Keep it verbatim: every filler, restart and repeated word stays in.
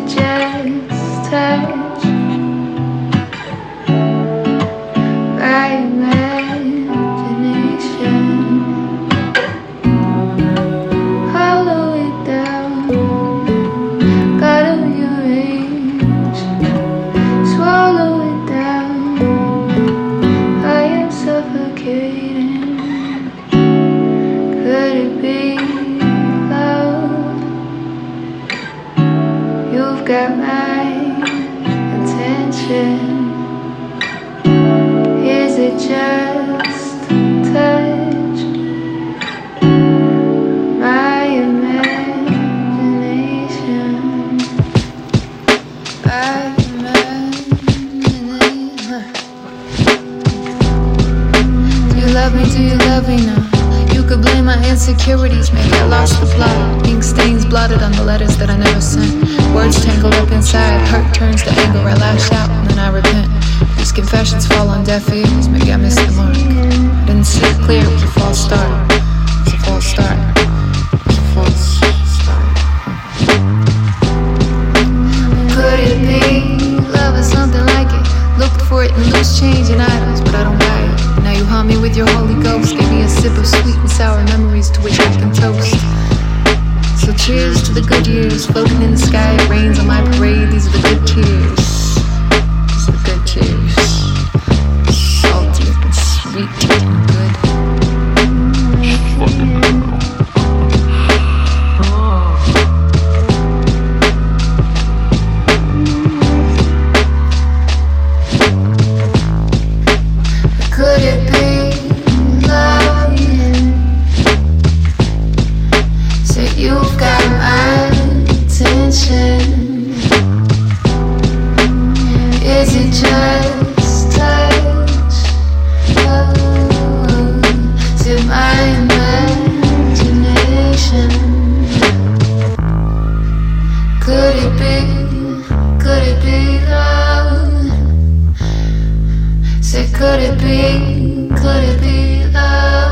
it just touch my imagination? Hollow it down, gotta rearrange, swallow it down. I am suffocating. Could it be love? You've got my attention. Is it just touch my imagination? My imagination. Do you love me? Do you love me now? You could blame my insecurities, maybe I lost the plot. Ink stains blotted on the letters that I never sent. Words tangled up inside, hurt turns to anger. I lash out and then I repent. These confessions fall on deaf ears, maybe I missed the mark. I didn't see it clear, it was a false start. It's a false start. It's a false start. Could it be love or something like it? Looked for it in loose change and items, but I don't buy it. Now you haunt me with your Holy Ghost. Give me a sip of sweet and sour memories to which I can toast. So cheers to the good years, floating in the sky. It rains on my parade. These are the good tears. These are the good tears. Salty and sweet and good. Fucking hell. Could it be love? Say you've got my attention. Is it just touch? Oh, is it my imagination? Could it be? Could it be love? Say, could it be, could it be love?